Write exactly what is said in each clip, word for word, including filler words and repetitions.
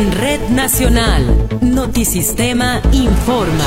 En Red Nacional, Notisistema informa.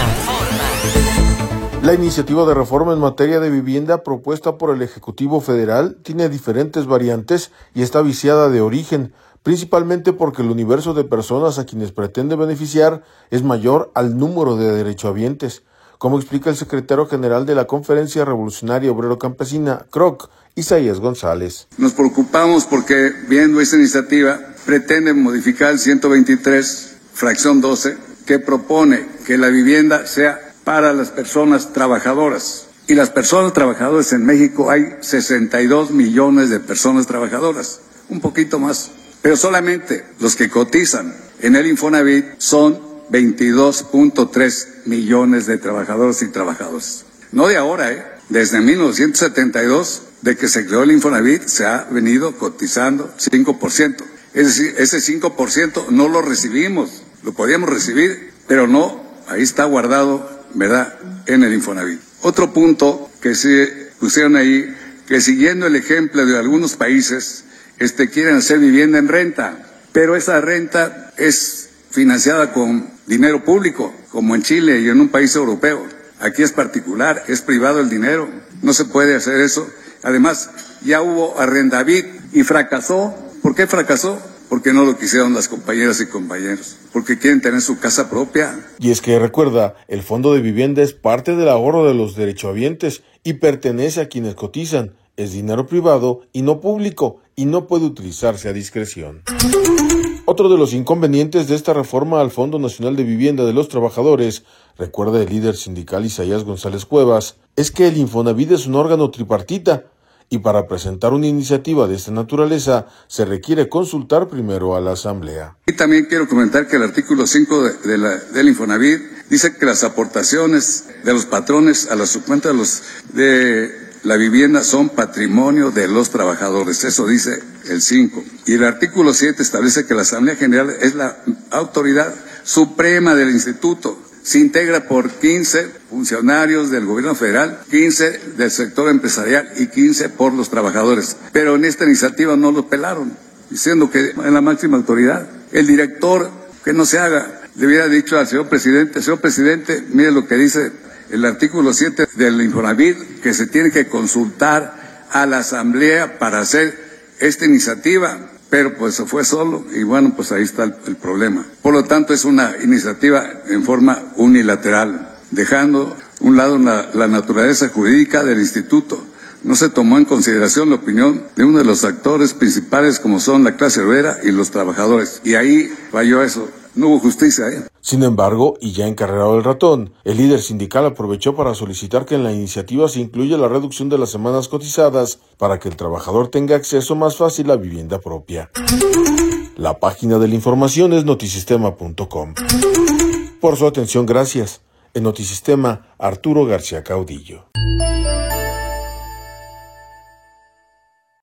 La iniciativa de reforma en materia de vivienda propuesta por el Ejecutivo Federal tiene diferentes variantes y está viciada de origen, principalmente porque el universo de personas a quienes pretende beneficiar es mayor al número de derechohabientes, como explica el secretario general de la Conferencia Revolucionaria Obrero Campesina, C R O C, Isaías González. Nos preocupamos porque, viendo esta iniciativa, pretende modificar el ciento veintitrés, fracción doce, que propone que la vivienda sea para las personas trabajadoras. Y las personas trabajadoras en México hay sesenta y dos millones de personas trabajadoras, un poquito más. Pero solamente los que cotizan en el Infonavit son veintidós punto tres millones de trabajadores y trabajadoras. No de ahora, ¿eh? Desde mil novecientos setenta y dos, de que se creó el Infonavit, se ha venido cotizando cinco por ciento. Es decir, ese cinco por ciento no lo recibimos, lo podíamos recibir, pero no, ahí está guardado, ¿verdad?, en el Infonavit. Otro punto que se pusieron ahí, que siguiendo el ejemplo de algunos países, este, quieren hacer vivienda en renta, pero esa renta es financiada con dinero público, como en Chile y en un país europeo. Aquí es particular, es privado el dinero, no se puede hacer eso. Además, ya hubo Arrendavit y fracasó. ¿Por qué fracasó? Porque no lo quisieron las compañeras y compañeros, porque quieren tener su casa propia. Y es que recuerda, el Fondo de Vivienda es parte del ahorro de los derechohabientes y pertenece a quienes cotizan. Es dinero privado y no público, y no puede utilizarse a discreción. Otro de los inconvenientes de esta reforma al Fondo Nacional de Vivienda de los Trabajadores, recuerda el líder sindical Isaías González Cuevas, es que el Infonavit es un órgano tripartita, y para presentar una iniciativa de esta naturaleza se requiere consultar primero a la Asamblea. Y también quiero comentar que el artículo cinco de, de la, del Infonavit dice que las aportaciones de los patrones a la subcuenta de los de la vivienda son patrimonio de los trabajadores, eso dice el cinco. Y el artículo siete establece que la Asamblea General es la autoridad suprema del instituto. Se integra por quince funcionarios del gobierno federal, quince del sector empresarial y quince por los trabajadores. Pero en esta iniciativa no lo pelaron, diciendo que es la máxima autoridad. El director, que no se haga, le hubiera dicho al señor presidente, señor presidente, mire lo que dice el artículo siete del Infonavit, que se tiene que consultar a la Asamblea para hacer esta iniciativa, pero pues se fue solo y bueno, pues ahí está el, el problema. Por lo tanto, es una iniciativa en forma unilateral, dejando a un lado la, la naturaleza jurídica del instituto. No se tomó en consideración la opinión de uno de los actores principales como son la clase obrera y los trabajadores. Y ahí falló eso. No hubo justicia, ¿eh? Sin embargo, y ya encarrerado el ratón, el líder sindical aprovechó para solicitar que en la iniciativa se incluya la reducción de las semanas cotizadas para que el trabajador tenga acceso más fácil a vivienda propia. La página de la información es notisistema punto com. Por su atención, gracias. En Notisistema, Arturo García Caudillo.